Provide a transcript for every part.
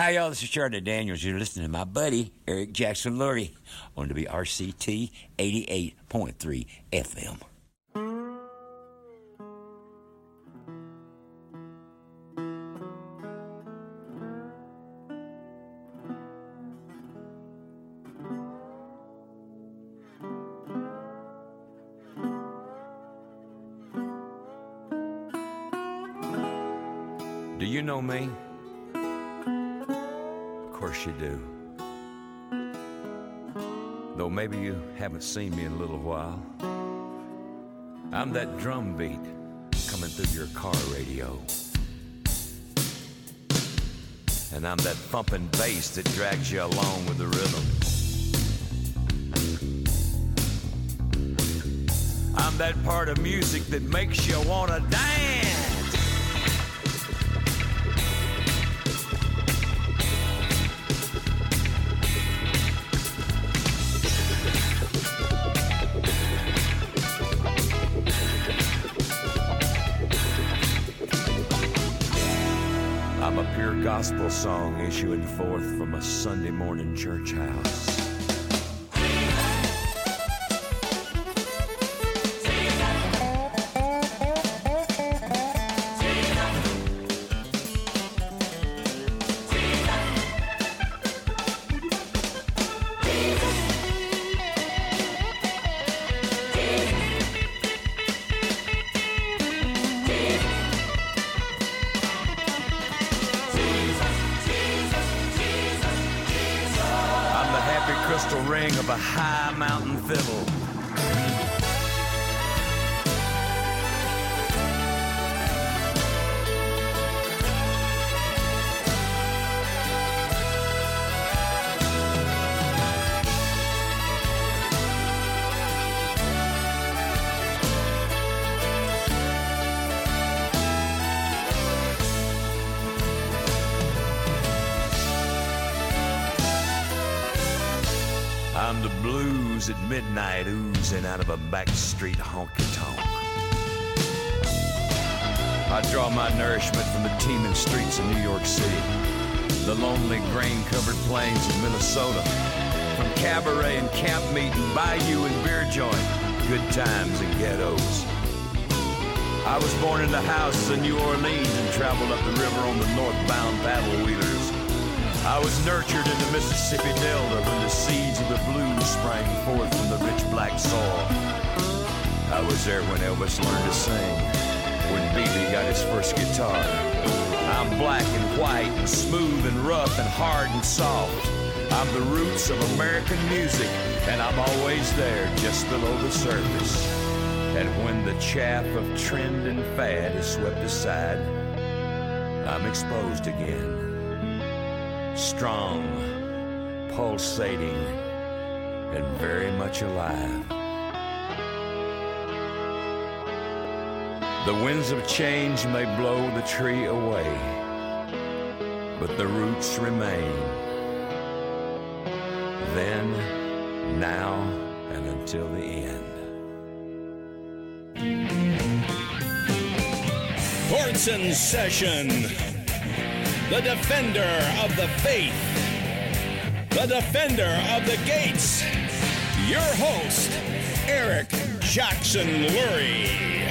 Hi, y'all. This is Charlie Daniels. You're listening to my buddy, Eric Jackson Lurie, on WRCT 88.3 FM. Do you know me? Of course you do. Though maybe you haven't seen me in a little while. I'm that drum beat coming through your car radio. And I'm that thumping bass that drags you along with the rhythm. I'm that part of music that makes you wanna dance. I'm a pure gospel song issuing forth from a Sunday morning church house. Crystal ring of a high mountain fiddle. I'm the blues at midnight oozing out of a backstreet honky-tonk. I draw my nourishment from the teeming streets of New York City, the lonely grain-covered plains of Minnesota, from cabaret and camp meeting, bayou and beer joint, good times and ghettos. I was born in the houses of New Orleans and traveled up the river on the northbound paddle wheelers. I was nurtured in the Mississippi Delta when the seeds of the blues sprang forth from the rich black soil. I was there when Elvis learned to sing, when B.B. got his first guitar. I'm black and white and smooth and rough and hard and soft. I'm the roots of American music, and I'm always there just below the surface. And when the chaff of trend and fad is swept aside, I'm exposed again. Strong, pulsating, and very much alive. The winds of change may blow the tree away, but the roots remain. Then, now, and until the end. Courts in session. The defender of the faith, the defender of the gates, your host, Eric Jackson Lurie.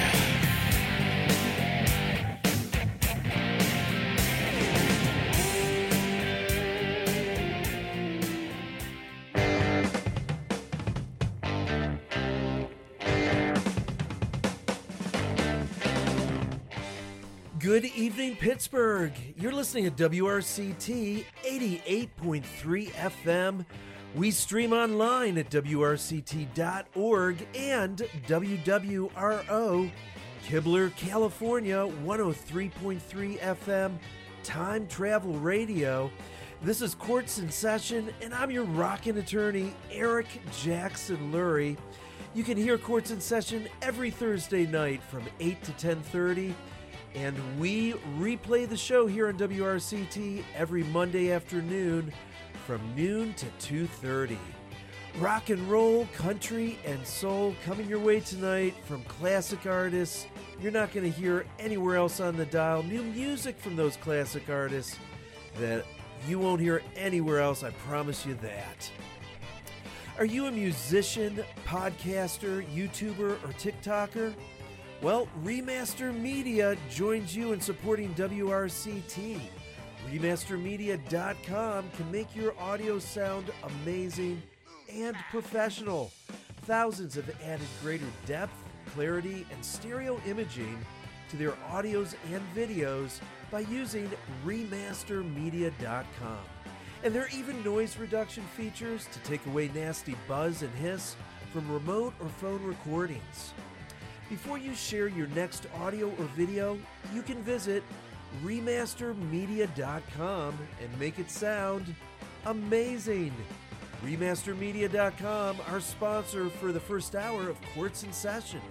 Good evening, Pittsburgh. You're listening to WRCT 88.3 FM. We stream online at WRCT.org and WWRO, Kibler, California, 103.3 FM, Time Travel Radio. This is Courts in Session, and I'm your rockin' attorney, Eric Jackson Lurie. You can hear Courts in Session every Thursday night from 8 to 10:30. And we replay the show here on WRCT every Monday afternoon from noon to 2:30. Rock and roll, country, and soul coming your way tonight from classic artists you're not going to hear anywhere else on the dial. New music from those classic artists that you won't hear anywhere else, I promise you that. Are you a musician, podcaster, YouTuber, or TikToker? Well, Remaster Media joins you in supporting WRCT. Remastermedia.com can make your audio sound amazing and professional. Thousands have added greater depth, clarity, and stereo imaging to their audios and videos by using Remastermedia.com. And there are even noise reduction features to take away nasty buzz and hiss from remote or phone recordings. Before you share your next audio or video, you can visit Remastermedia.com and make it sound amazing. Remastermedia.com, our sponsor for the first hour of Quartz in Session.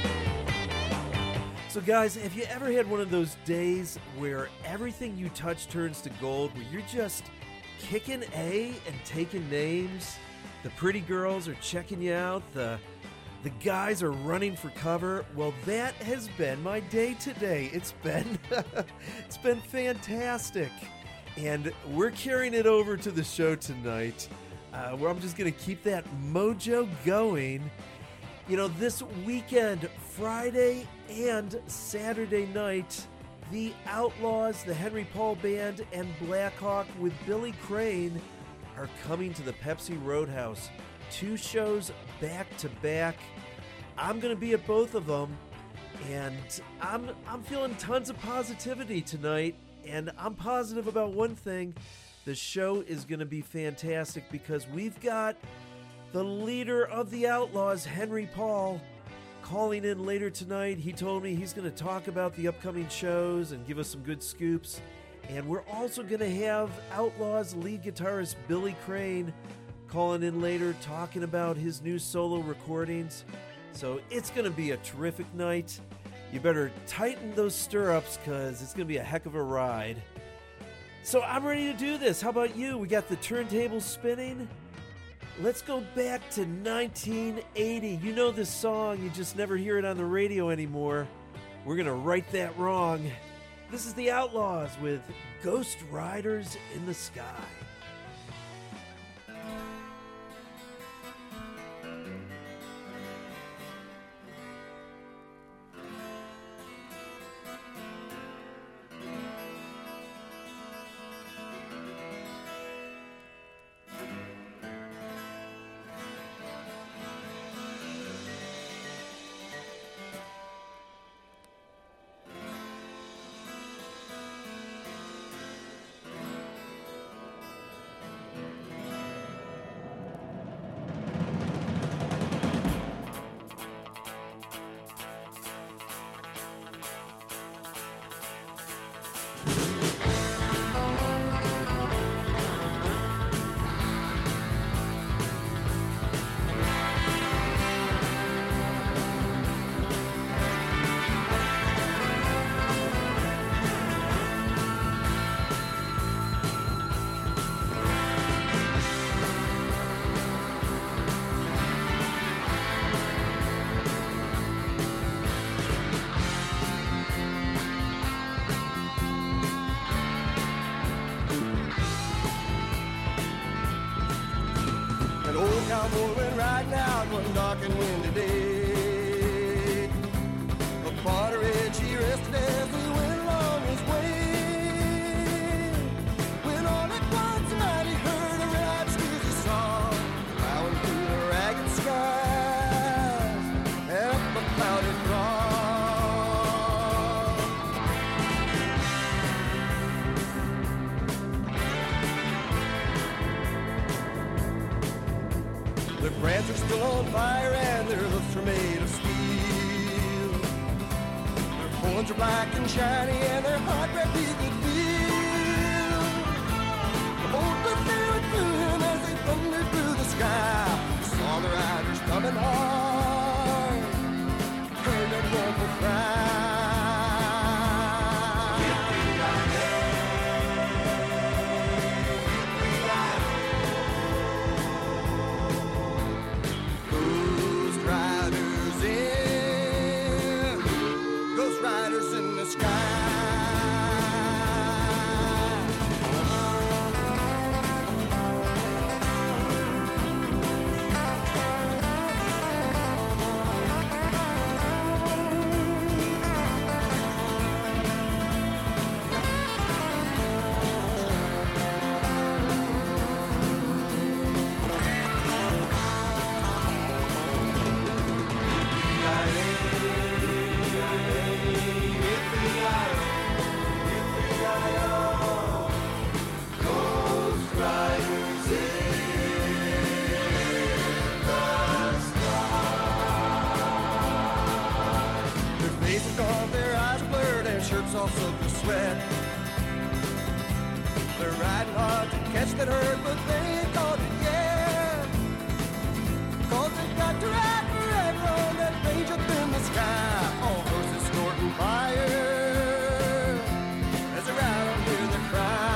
So guys, have you ever had one of those days where everything you touch turns to gold, where you're just kicking A and taking names? The pretty girls are checking you out, the guys are running for cover. Well, that has been my day today. It's been fantastic. And we're carrying it over to the show tonight, where I'm just going to keep that mojo going. You know, this weekend, Friday and Saturday night, the Outlaws, the Henry Paul Band, and Blackhawk with Billy Crane are coming to the Pepsi Roadhouse. 2 shows back to back. I'm going to be at both of them, and I'm feeling tons of positivity tonight, and I'm positive about one thing. The show is going to be fantastic because we've got the leader of the Outlaws, Henry Paul, calling in later tonight. He told me he's going to talk about the upcoming shows and give us some good scoops. And we're also going to have Outlaws lead guitarist Billy Crane calling in later, talking about his new solo recordings. So it's going to be a terrific night. You better tighten those stirrups because it's going to be a heck of a ride. So I'm ready to do this. How about you? We got the turntables spinning. Let's go back to 1980. You know this song, you just never hear it on the radio anymore. We're going to right that wrong. This is the Outlaws with Ghost Riders in the Sky. Cowboy went riding out one dark and windy day. Upon a ridge he rested as he went along his way. When all at once a night he heard a rap squeaky song plowing through the ragged skies and up a clouded throng. Their brands are still on fire and their hoofs are made of steel. Their horns are black and shiny and their hot red beat could feel. The bolt was staring through him as they thundered through the sky. Saw the riders coming hard, heard that mournful cry. Riders in the sky. shirts all soaked with sweat. They're riding hard to catch that herd, but they ain't caught it yet. 'Cause they got to ride forever on that range up in the sky. All horses snorting fire as they ride on to the cry.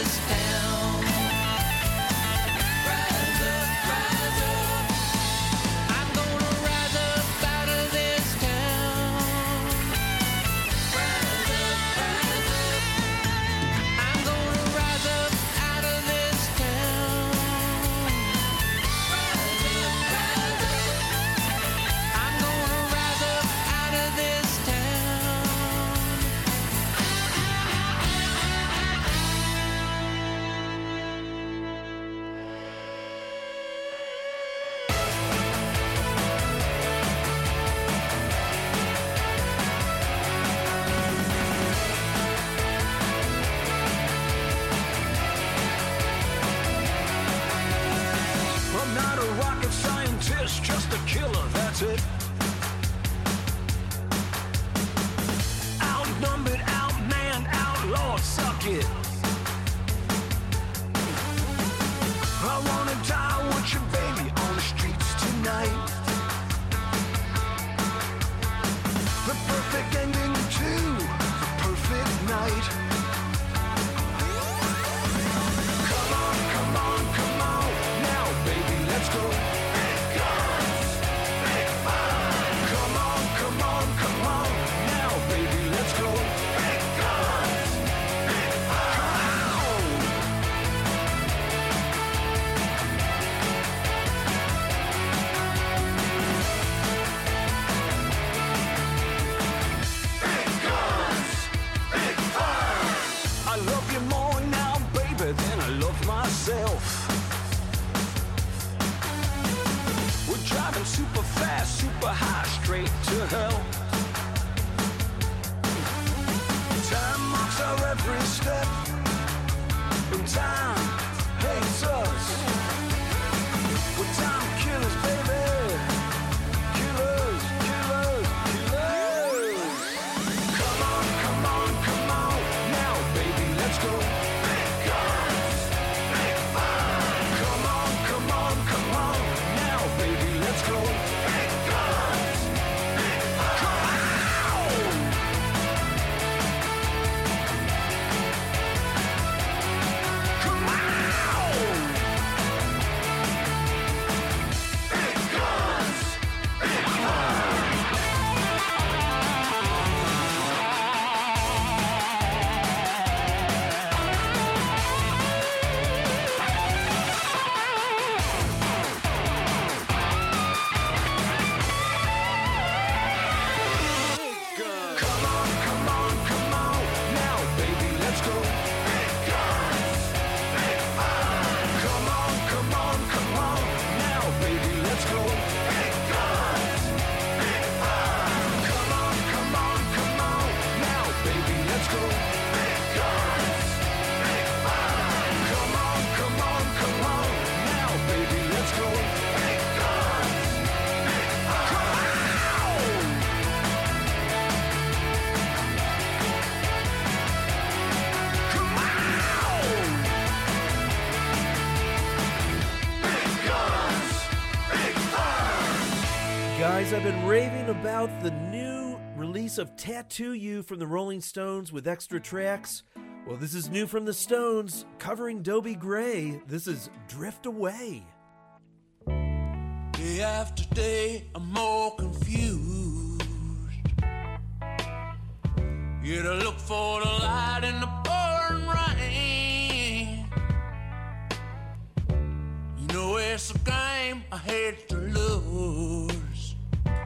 this town. Rise up, rise up. I'm gonna rise up out of this town. Rise up, rise up. I'm gonna rise up out of this town. Rise up, rise up. I'm gonna rise up out of this town. I'm not a rocket scientist, just a killer, that's it. Outnumbered, outmanned, outlawed, suck it. I wanna die with your baby on the streets tonight. The perfect ending to the perfect night. Come on, come on, come on. Now, baby, let's go. Big guns, big fun. Come on, come on, come on. Now, baby, let's go. Big guns, big fun. Big guns, big fun. I love you more now, baby, than I love myself. We're driving super fast, super high, straight to hell. Time marks our every step, and time hates us. We're time killers, baby. Killers, killers, killers. Come on, come on, come on. Now, baby, let's go. Big guns, big fun. Come on, come on, come on. Now, baby, let's go. Big guns, big fun. Come on. Come on. Big guns, big fun. Come on, come on, come on. Now, baby, let's go. Big guns, big fun. Come on, come on, come on. Now, baby, let's go. Big guns, big fun. Come on, come on, come on. Now, baby, let's go. Big guns, big fun. Come on, come on, come on. Now, baby, let's go. Big guns, big fun. Come on. Come on! Big guns, big fun. Guys, I've been raving about the new release of Tattoo You from the Rolling Stones with extra tracks. Well, this is new from the Stones, covering Dobie Gray. This is Drift Away. Day after day, I'm more confused. You to look for the light in the pouring rain. You know it's a game I hate to lose.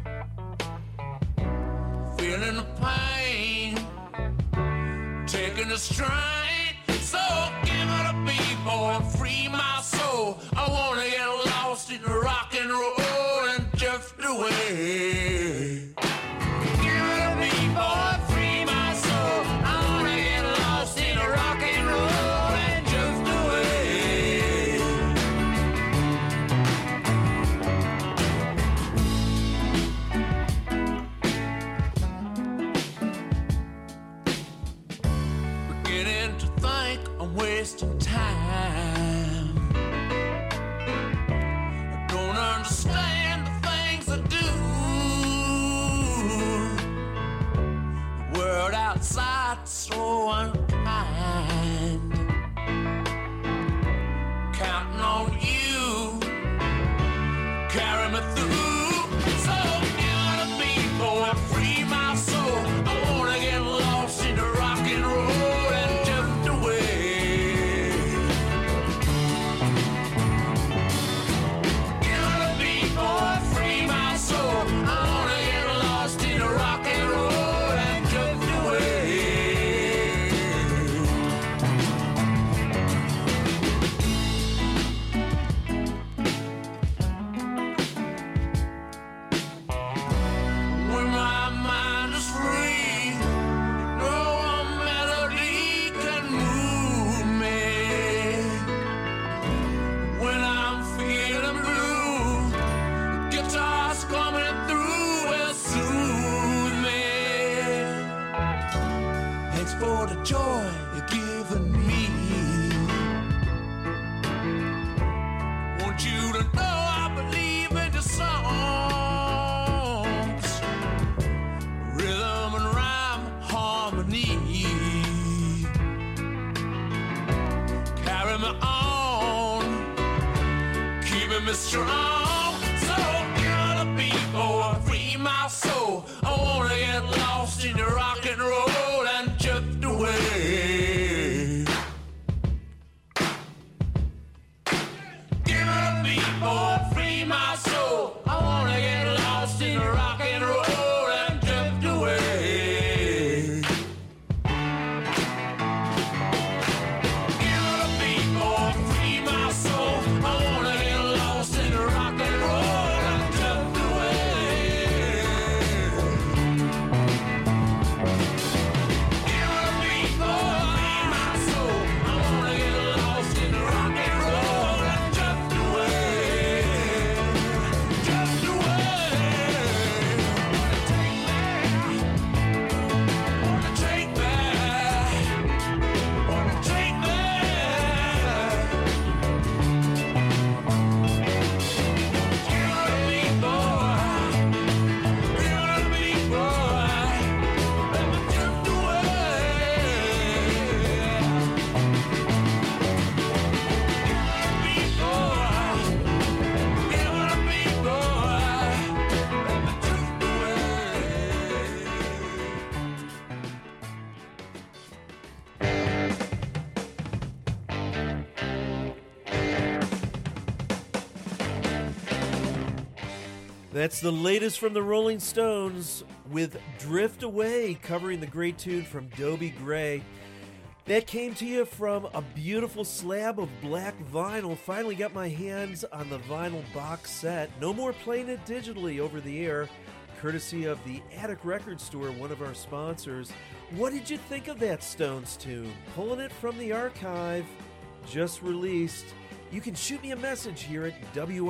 Feeling the pain, taking the strain. So give it a beat, boy, and free my soul. I wanna get lost in rock and roll and drift away. Give it a beat, boy, free my soul. I wanna get lost in rock and roll and drift away. Beginning to think I'm wasting time. I don't understand the things I do. The world outside's so unkind. for the joy you're giving me. Want you to know I believe in the songs, rhythm and rhyme, harmony. Carry me on, keeping me strong. So give the people, free my soul. I wanna get lost in the rock and roll and drift away. Give the people, free my soul. I wanna get lost in the rock and roll and drift away. Give the people, free my soul. I wanna get lost in the rock and roll and drift away. Give the people, free my soul. I wanna get lost in the rock and roll and drift away. Drift away. Wanna take back. Wanna take back. Give the people, let me drift away. That's the latest from the Rolling Stones with Drift Away, covering the great tune from Dobie Gray. That came to you from a beautiful slab of black vinyl. Finally got my hands on the vinyl box set. No more playing it digitally over the air, courtesy of the Attic Record Store, one of our sponsors. What did you think of that Stones tune? Pulling it from the archive, just released. You can shoot me a message here at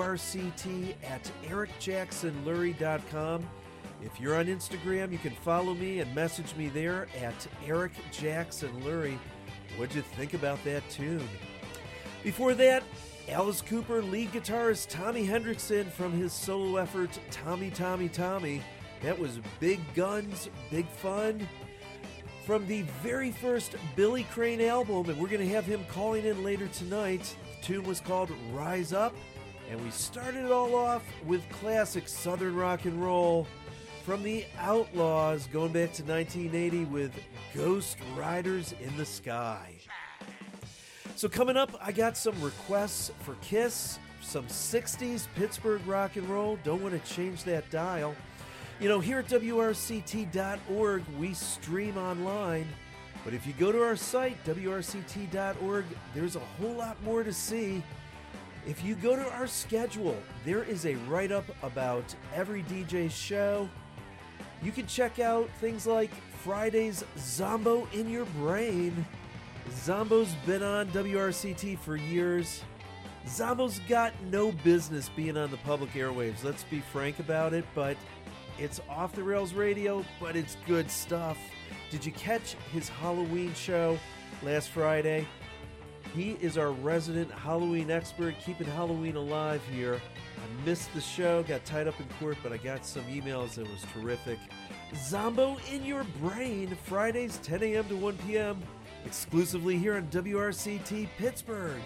WRCT@ericjacksonlurie.com. If you're on Instagram, you can follow me and message me there at ericjacksonlurie. What'd you think about that tune? Before that, Alice Cooper lead guitarist Tommy Hendrickson from his solo effort Tommy, Tommy, Tommy. That was big guns, big fun. From the very first Billy Crane album, and we're going to have him calling in later tonight. The tune was called Rise Up, and we started it all off with classic Southern rock and roll from the Outlaws, going back to 1980 with Ghost Riders in the Sky. So coming up, I got some requests for Kiss, some 60s Pittsburgh rock and roll. Don't want to change that dial. You know, here at WRCT.org, we stream online. But if you go to our site, WRCT.org, there's a whole lot more to see. If you go to our schedule, there is a write-up about every DJ show. You can check out things like Friday's Zombo in Your Brain. Zombo's been on WRCT for years. Zombo's got no business being on the public airwaves, let's be frank about it, but it's off the rails radio, but it's good stuff. Did you catch his Halloween show last Friday? He is our resident Halloween expert, keeping Halloween alive here. I missed the show, got tied up in court, but I got some emails that was terrific. Zombo in Your Brain, Fridays 10 a.m. to 1 p.m., exclusively here on WRCT Pittsburgh.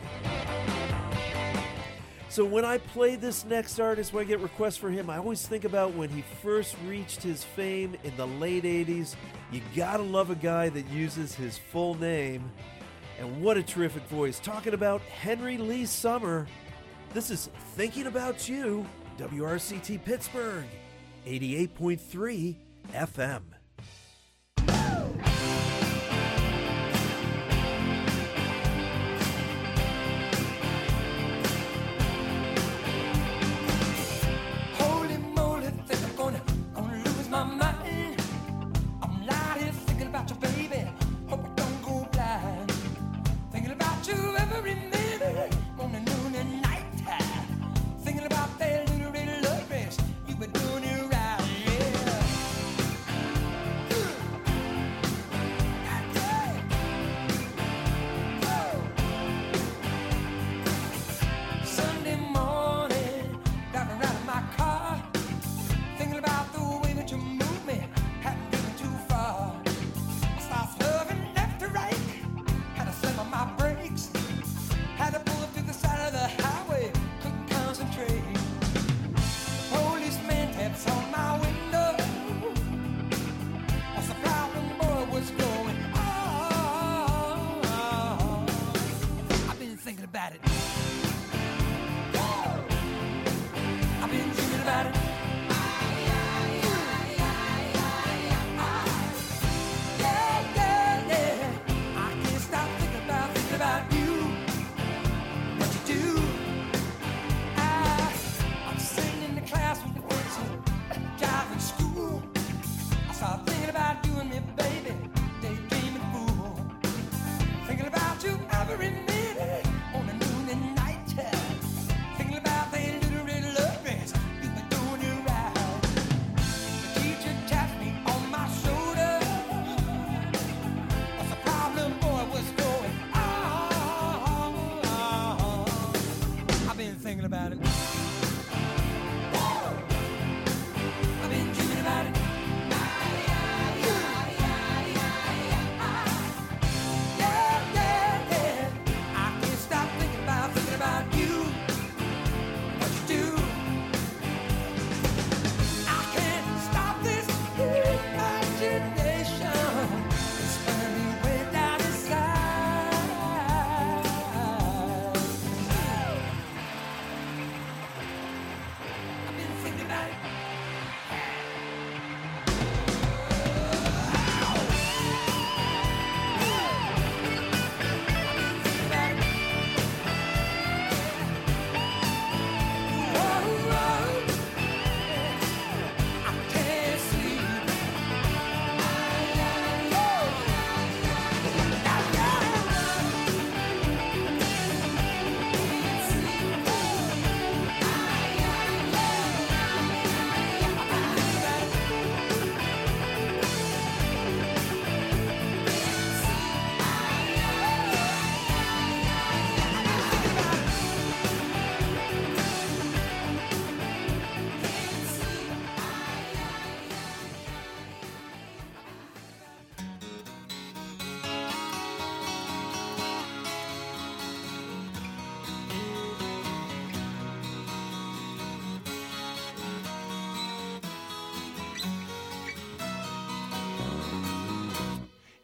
So when I play this next artist, when I get requests for him, I always think about when he first reached his fame in the late 80s. You gotta love a guy that uses his full name. And what a terrific voice. Talking about Henry Lee Summer. This is Thinking About You, WRCT Pittsburgh, 88.3 FM. That little red love dress, you been doing it right, yeah.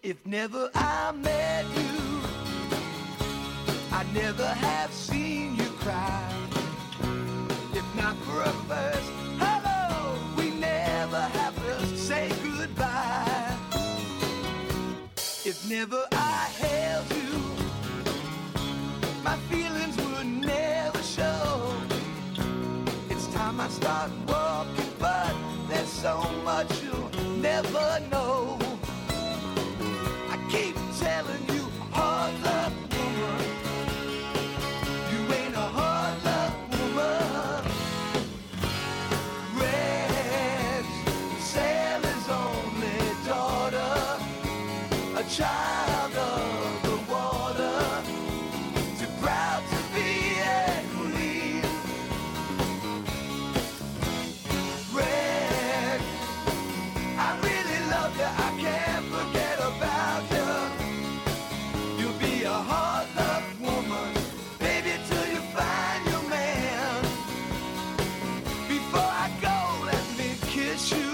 If never I met you, I'd never have seen you cry. If not for a first hello, we never have to say goodbye. If never I held you, my feelings would never show. It's time I start walking, but there's so much you'll never know. I keep telling you, hard luck woman, you ain't a hard luck woman. Red's Sally's only daughter, a child of the water, too proud to be a queen. Red, I really love you, I can't forget about you. You'll be a hard luck woman, baby, till you find your man. Before I go, let me kiss you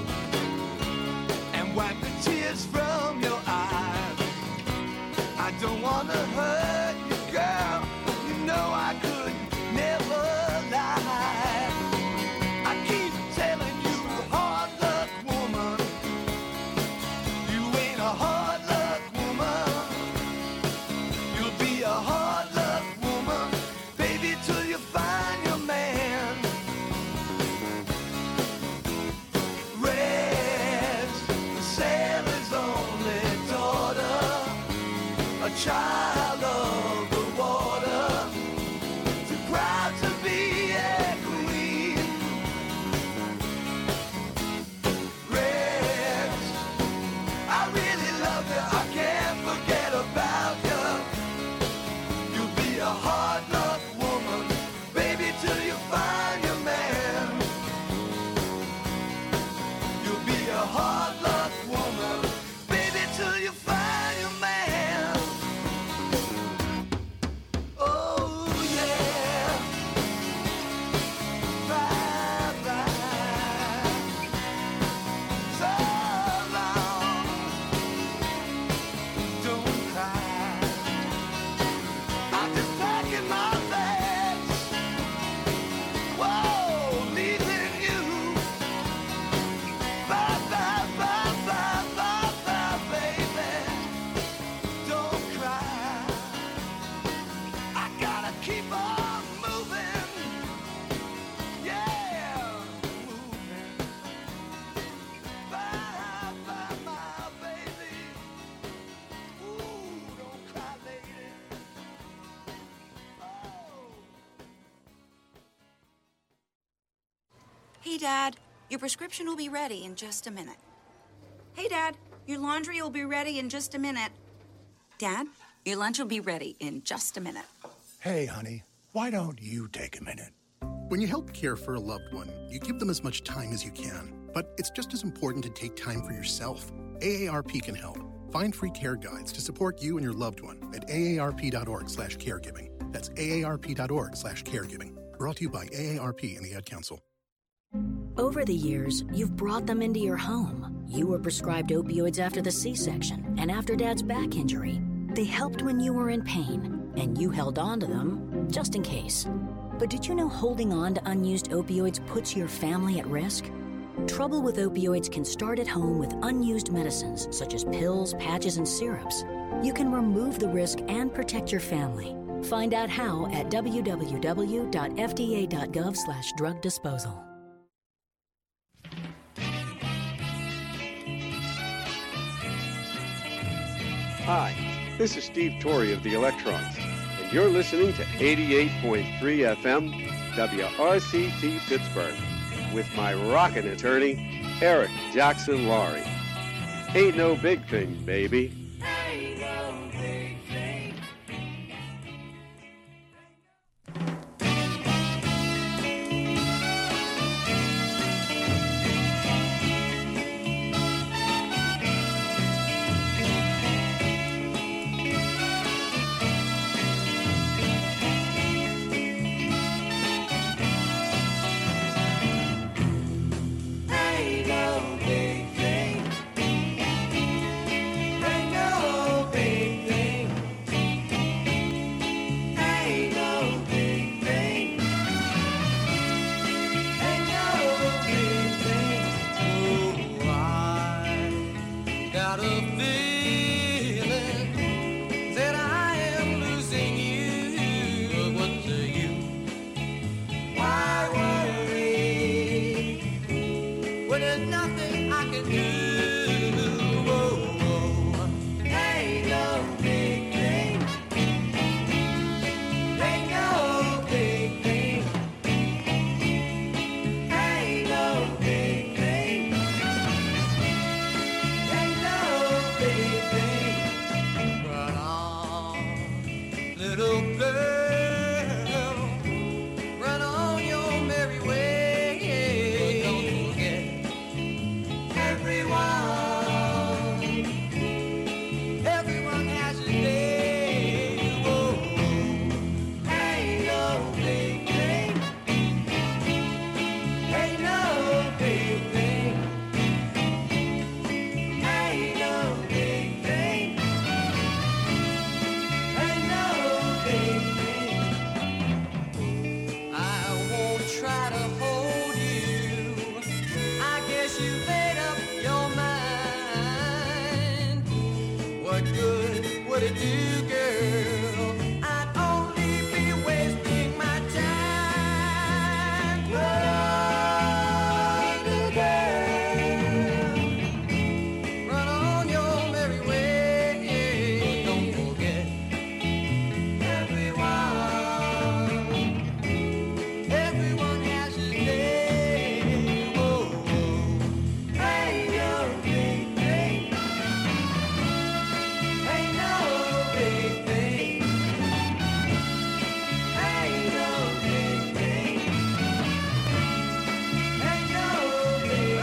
and wipe the tears from your eyes. I don't wanna hurt you, girl, you know I could never lie. I keep telling you, hard luck woman, you ain't a hard luck woman. You'll be a hard luck woman, baby, till you find your man. Red's Sally's only daughter, a child of the water, too proud to be a queen. Red's, I really love you, I can't forget about you. You'll be a hard luck woman, baby, till you find your man. You'll be a hard luck woman, baby, till you find your man. Oh yeah. Bye bye. So long. Don't cry. I'm just packing my bags. Whoa, leaving you. Bye bye bye bye bye bye, baby. Don't cry. I gotta keep on moving. Yeah, moving. Bye bye, my baby. Ooh, don't cry, lady. Oh. Hey, Dad, your prescription will be ready in just a minute. Hey, Dad, your laundry will be ready in just a minute. Dad, your lunch will be ready in just a minute. Hey, honey, why don't you take a minute? When you help care for a loved one, you give them as much time as you can. But it's just as important to take time for yourself. AARP can help. Find free care guides to support you and your loved one at aarp.org/caregiving. That's aarp.org/caregiving. Brought to you by AARP and the Ad Council. Over the years, you've brought them into your home. You were prescribed opioids after the C-section and after Dad's back injury. They helped when you were in pain, and you held on to them just in case. But did you know holding on to unused opioids puts your family at risk? Trouble with opioids can start at home with unused medicines such as pills, patches, and syrups. You can remove the risk and protect your family. Find out how at www.fda.gov/drug disposal. Hi, this is Steve Torrey of the Electrons, and you're listening to 88.3 FM WRCT Pittsburgh with my rockin' attorney, Eric Jackson Laurie. Ain't no big thing, baby. Ain't no big thing. Ain't no big thing. Ain't what it do, girl. I'd only be wasting my time. Run, girl. Run on your merry way. Don't forget everyone has his day. Whoa, whoa. Hey, you're a big thing. Hey, no big thing. Hey, no big thing. Hey, no big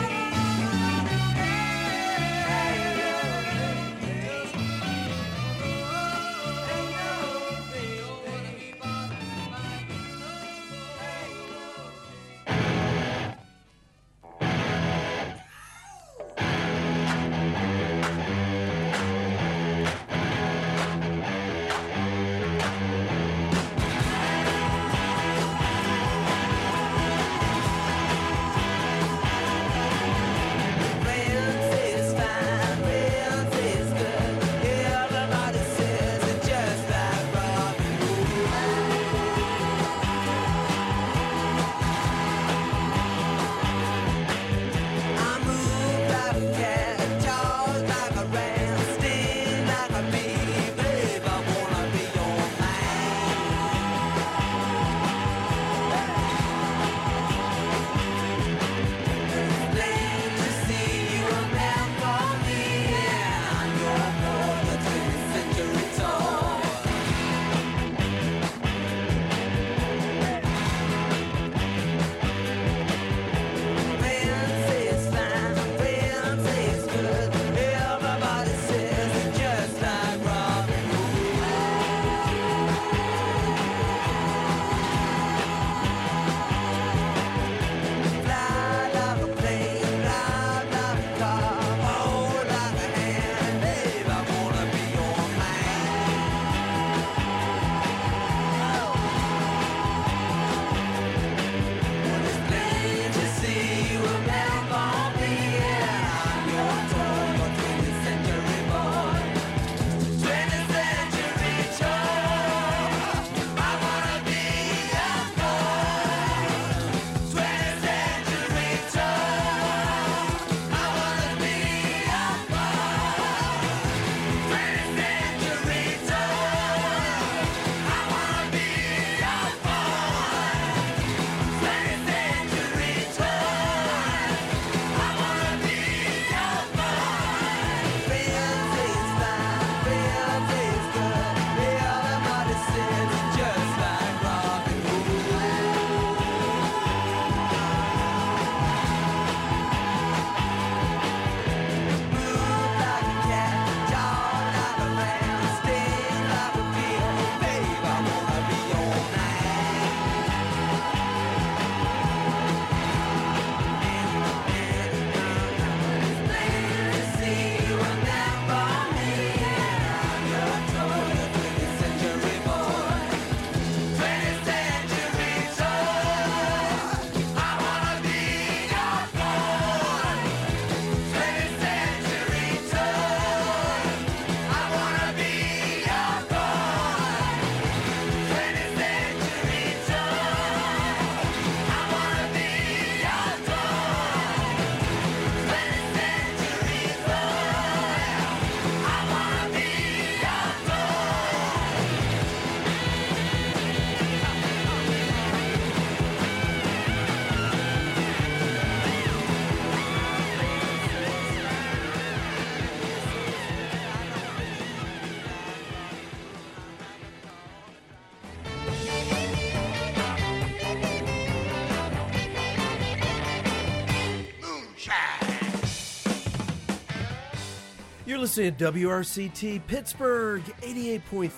You're listening to WRCT Pittsburgh 88.3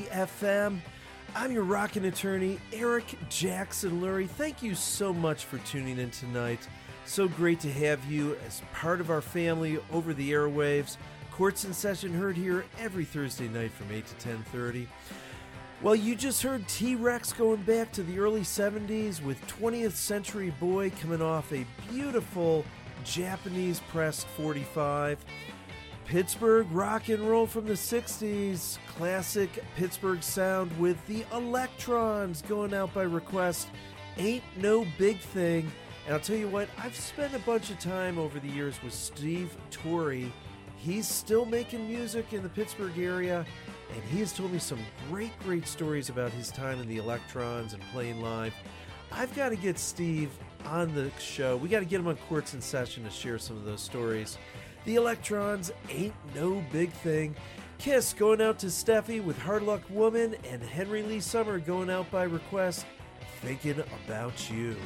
FM. I'm your rockin' attorney, Eric Jackson Lurie. Thank you so much for tuning in tonight. So great to have you as part of our family over the airwaves. Courts in Session heard here every Thursday night from 8 to 10:30. Well, you just heard T-Rex going back to the early 70s with 20th Century Boy coming off a beautiful Japanese pressed 45. Pittsburgh rock and roll from the 60s. Classic Pittsburgh sound with the Electrons going out by request. Ain't No Big Thing. And I'll tell you what, I've spent a bunch of time over the years with Steve Torrey. He's still making music in the Pittsburgh area, and he has told me some great stories about his time in the Electrons and playing live. I've got to get Steve on the show. We got to get him on Quartz in Session to share some of those stories. The Electrons, Ain't No Big Thing. Kiss going out to Steffi with Hard Luck Woman, and Henry Lee Summer going out by request, Thinking About You.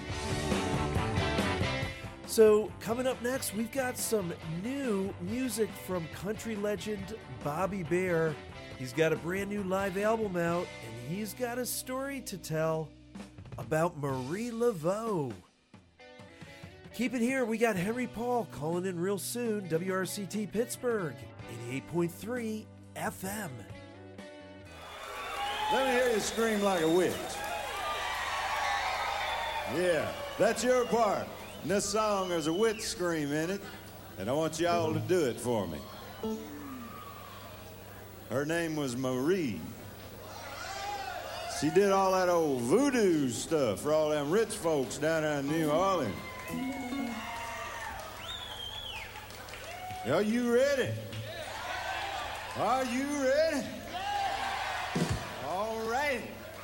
So coming up next, we've got some new music from country legend Bobby Bare. He's got a brand new live album out, and he's got a story to tell about Marie Laveau. Keep it here. We got Henry Paul calling in real soon. WRCT Pittsburgh, 88.3 FM. Let me hear you scream like a witch. Yeah, that's your part. In this song, there's a witch scream in it, and I want y'all to do it for me. Her name was Marie. She did all that old voodoo stuff for all them rich folks down there in New Orleans. Are you ready? Are you ready? All right.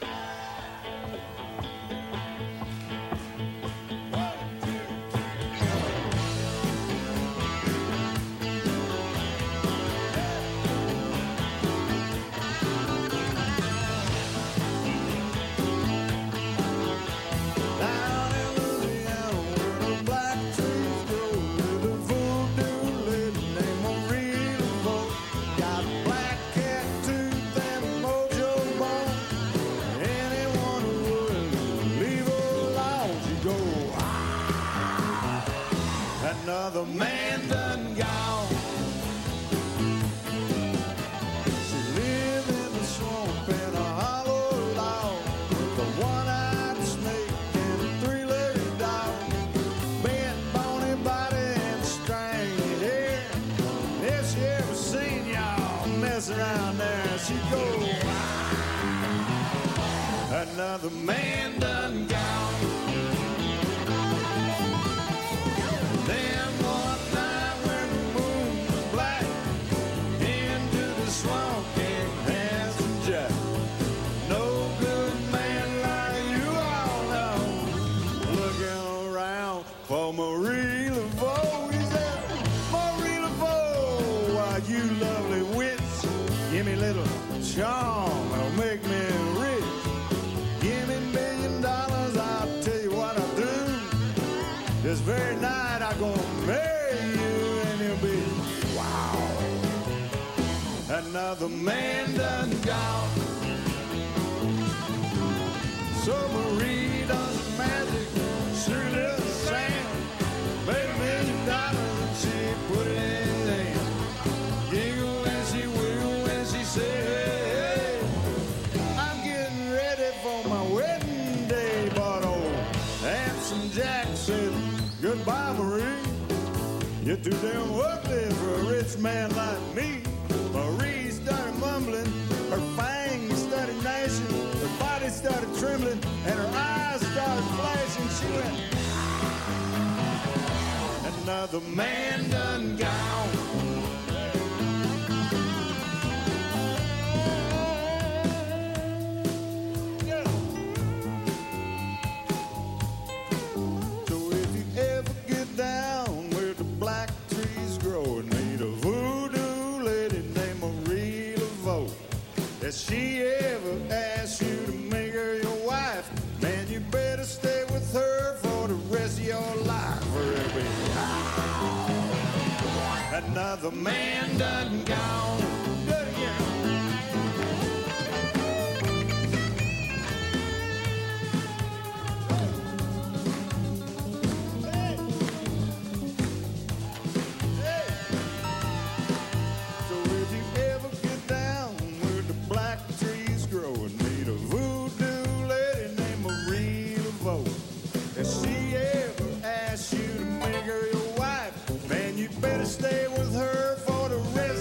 Another man done gone. She lived in the swamp in a hollow log with a one-eyed snake and a three-legged dog, bent bony body and stringy hair. If she ever seen y'all mess around there, she'd go, another man done gone. Then one night when the moon was black, into the swamp came Handsome Jack. No good man like you all know, looking around for Marie Laveau. He said, Marie Laveau, why you lovely witch, give me a little charm, it'll make me rich. Give me $1 million, I'll tell you what I'll do. This very night I'm gonna marry you and you'll be, wow, another man done gone. So Marie does magic, through the sand, made $1 million and she put it in his hand. Giggle and she wiggle and she said, hey, I'm getting ready for my wedding day, but old Handsome Jack said, goodbye, Marie. You're too damn ugly for a rich man like me. Marie started mumbling, her fangs started gnashing, her body started trembling, and her eyes started flashing. She went, another man done gone. Down where the black trees grow and meet a voodoo lady named Marie Laveau. Has she ever asked you to make her your wife? Man, you better stay with her for the rest of your life. Another man done gone. Stay with her for the rest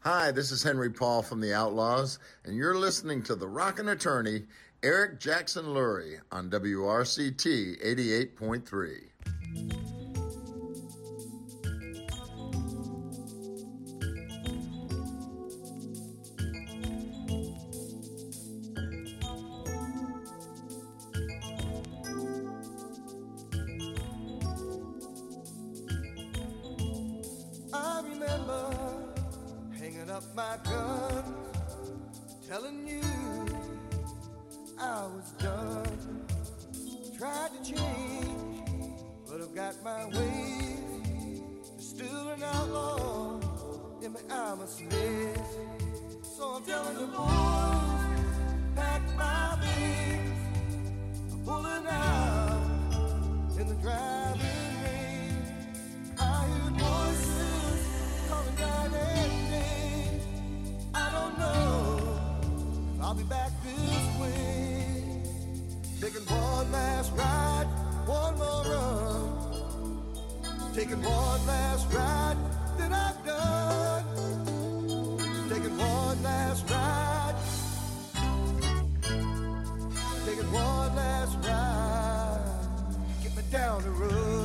Hi, this is Henry Paul from the Outlaws, and you're listening to the rockin' attorney, Eric Jackson Lurie, on WRCT 88.3. I remember hanging up my gun, telling you I was done. Tried to change, but I've got my ways. Still an outlaw, in me I'm a slave. So I'm telling the boys, pack my things. I'm pulling out in the driving range. I hear voices calling night and day. I don't know if I'll be back this way. Taking one last ride, one more run. Taking one last ride, then I'm done. Taking one last ride. Taking one last ride. Get me down the road.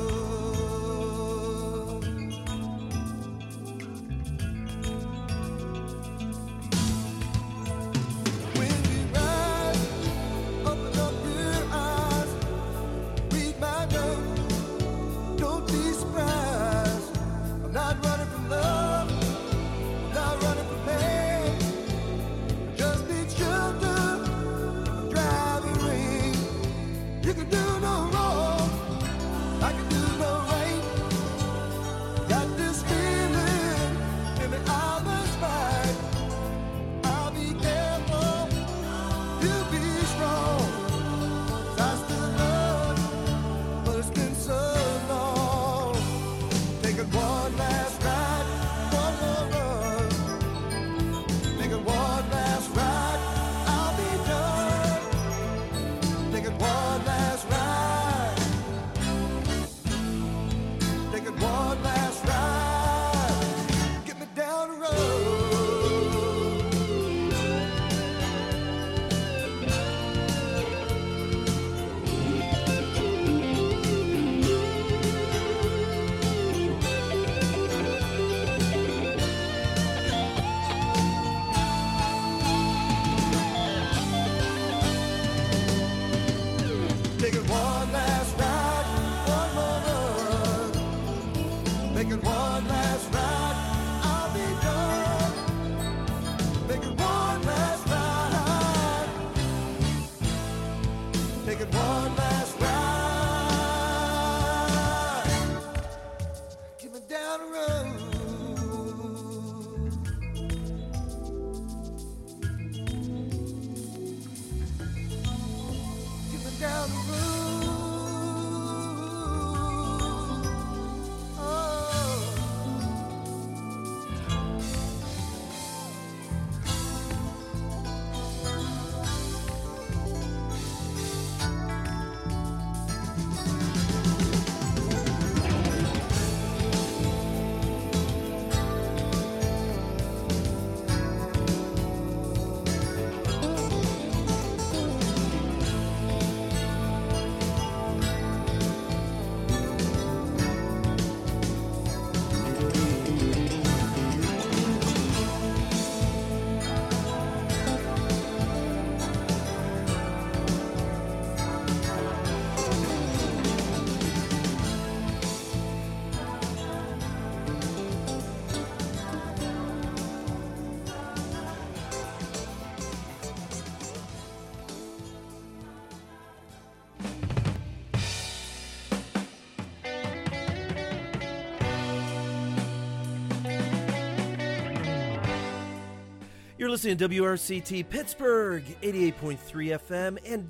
You're listening to WRCT Pittsburgh, 88.3 FM, and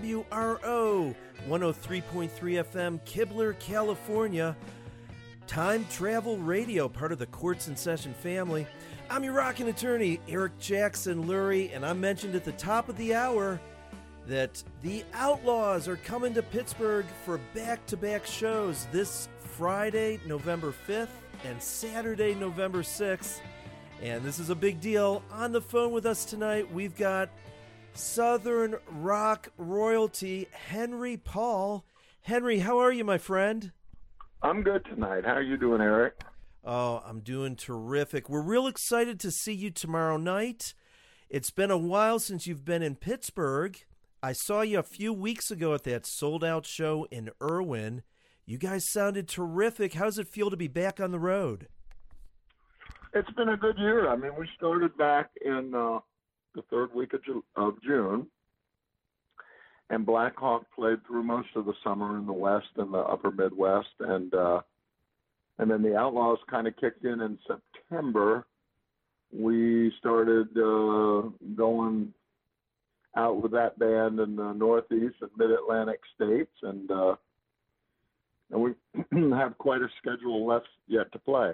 WWRO, 103.3 FM, Kibler, California. Time Travel Radio, part of the Courts in Session family. I'm your rockin' attorney, Eric Jackson Lurie, and I mentioned at the top of the hour that the Outlaws are coming to Pittsburgh for back-to-back shows this Friday, November 5th, and Saturday, November 6th. And this is a big deal. On the phone with us tonight, we've got Southern rock royalty, Henry Paul. Henry, how are you, my friend? I'm good tonight. How are you doing, Eric? Oh, I'm doing terrific. We're real excited to see you tomorrow night. It's been a while since you've been in Pittsburgh. I saw you a few weeks ago at that sold-out show in Irwin. You guys sounded terrific. How does it feel to be back on the road? It's been a good year. I mean, we started back in the third week of June, and Black Hawk played through most of the summer in the West and the upper Midwest, and then the Outlaws kind of kicked in September. We started going out with that band in the Northeast and Mid-Atlantic states, and we have quite a schedule left yet to play.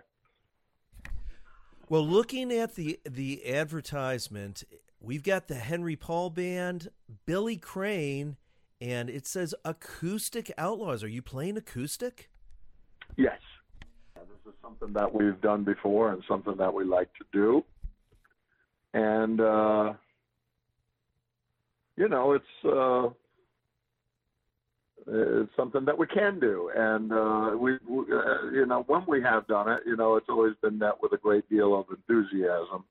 Well, looking at the advertisement, we've got the Henry Paul Band, Billy Crane, and it says Acoustic Outlaws. Are you playing acoustic? Yes. This is something that we've done before and something that we like to do. And, it's something that we can do. And, when we have done it, it's always been met with a great deal of enthusiasm.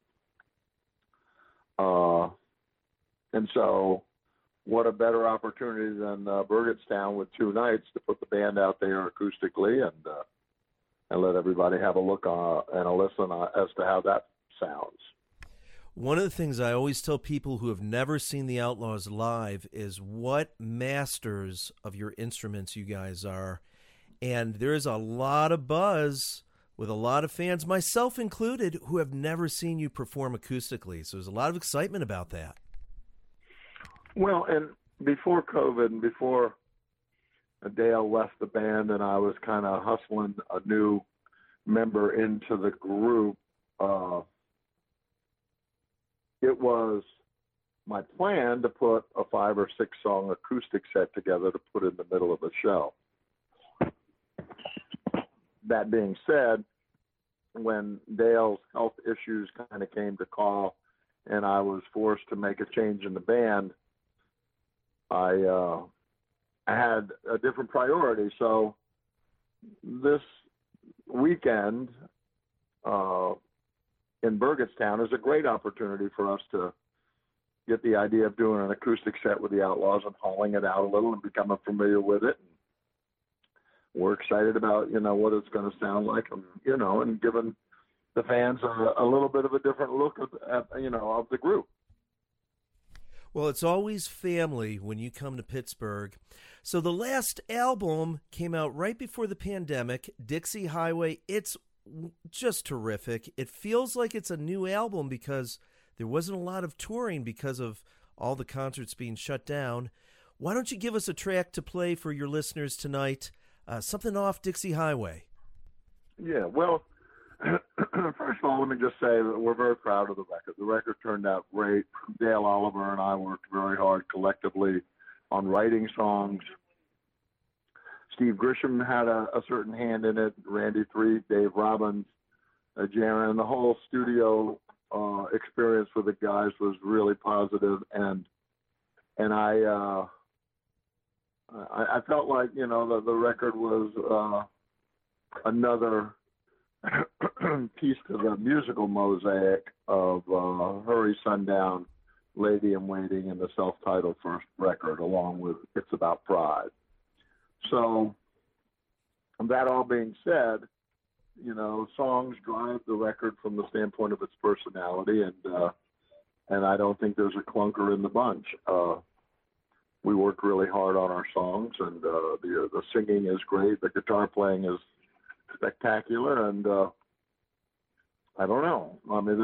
And so what a better opportunity than Burgettstown with 2 nights to put the band out there acoustically and let everybody have a look and a listen as to how that sounds. One of the things I always tell people who have never seen the Outlaws live is what masters of your instruments you guys are. And there's a lot of buzz with a lot of fans, myself included, who have never seen you perform acoustically. So there's a lot of excitement about that. Well, and before COVID and before Dale left the band and I was kind of hustling a new member into the group, it was my plan to put a 5 or 6 song acoustic set together to put in the middle of the show. That being said, when Dale's health issues kind of came to call and I was forced to make a change in the band, I had a different priority. So this weekend in Burgettstown is a great opportunity for us to get the idea of doing an acoustic set with the Outlaws and hauling it out a little and becoming familiar with it. We're excited about, what it's going to sound like, and giving the fans a little bit of a different look of the group. Well, it's always family when you come to Pittsburgh. So the last album came out right before the pandemic, Dixie Highway. It's just terrific. It feels like it's a new album because there wasn't a lot of touring because of all the concerts being shut down. Why don't you give us a track to play for your listeners tonight? Something off Dixie Highway. Yeah, well, first of all, let me just say that we're very proud of the record. The record turned out great. Dale Oliver and I worked very hard collectively on writing songs. Steve Grisham had a certain hand in it. Randy Threed, Dave Robbins, Jaron. The whole studio experience with the guys was really positive, and I felt like the record was another piece to the musical mosaic of Hurry Sundown, Lady in Waiting, and the self-titled first record, along with It's About Pride. So that all being said, songs drive the record from the standpoint of its personality, and I don't think there's a clunker in the bunch. We worked really hard on our songs, and the singing is great. The guitar playing is spectacular, and I don't know. I mean,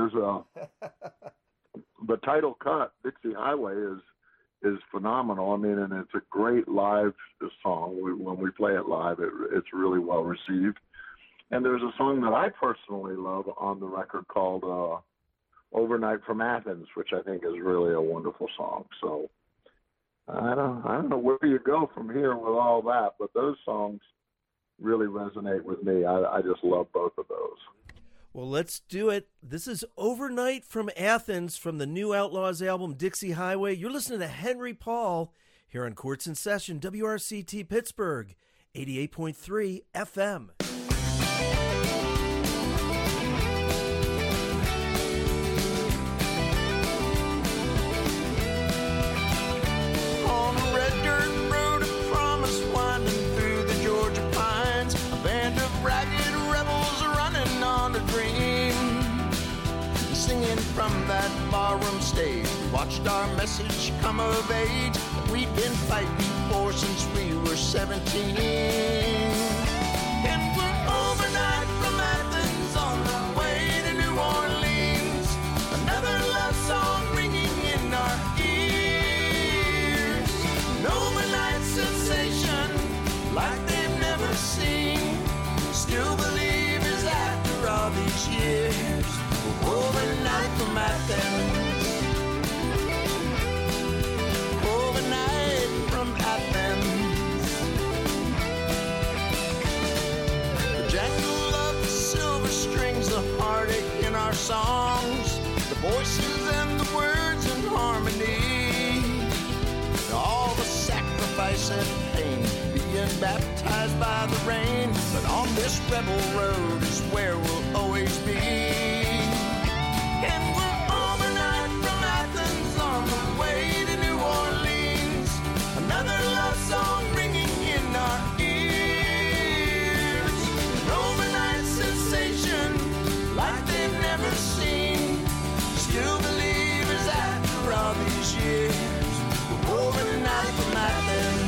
the title cut, Dixie Highway, is phenomenal. I mean, and it's a great live song. When we play it live, it's really well received. And there's a song that I personally love on the record called Overnight from Athens, which I think is really a wonderful song. So I don't know where you go from here with all that, but those songs really resonate with me. I just love both of those. Well, let's do it. This is Overnight from Athens from the new Outlaws album, Dixie Highway. You're listening to Henry Paul here on Courts in Session, WRCT Pittsburgh, 88.3 FM. On a red dirt road of promise winding through the Georgia pines, a band of ragged rebels running on a dream. Singing from that barroom stage, we watched our message come of age. We'd been fighting for since we were 17. And we're overnight from Athens on the way to New Orleans. Another love song ringing in our ears. An overnight sensation like they've never seen. Still believers after all these years. We're overnight from Athens. Overnight from Athens. The jangle of the silver strings, the heartache in our songs, the voices and the words in harmony. All the sacrifice and pain, being baptized by the rain. But on this rebel road is where we'll always be. And we're overnight from Athens on the way to New Orleans. Another love song ringing in our ears. An overnight sensation like they've never seen. Still believers after all these years. We're overnight from Athens.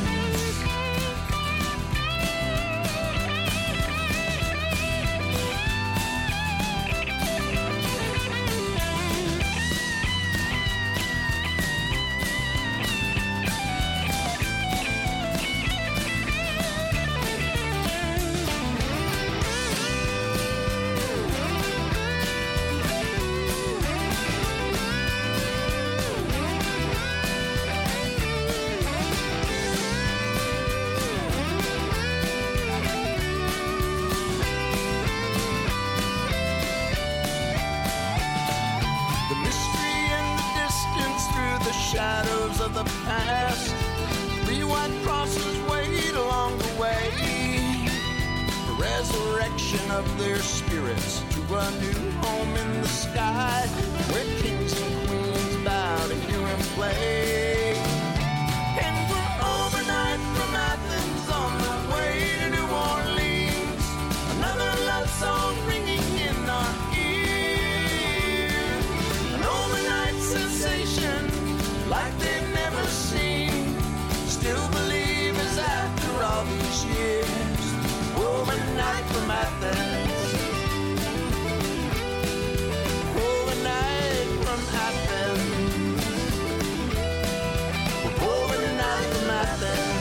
Shadows of the past, 3 white crosses wait along the way. The resurrection of their spirits to a new home in the sky, where kings and queens bow to hear him play. And we're overnight from Athens on the way to New Orleans. Another love song ringing in our ears. An overnight sensation like they've never seen. Still believers after all these years. Overnight from Athens. Overnight from Athens. Overnight from Athens.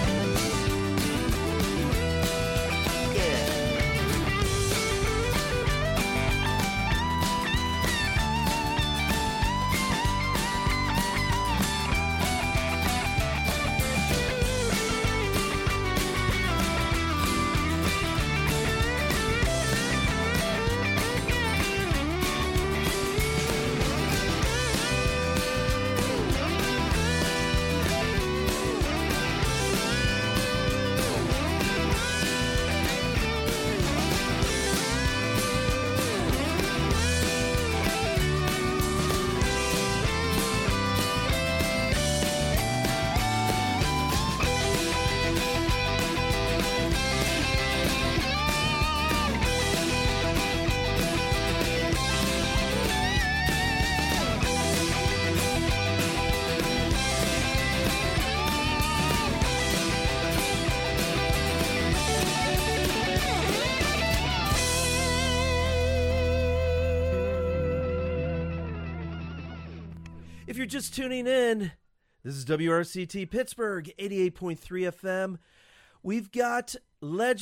If you're just tuning in, this is WRCT Pittsburgh, 88.3 FM. We've got legend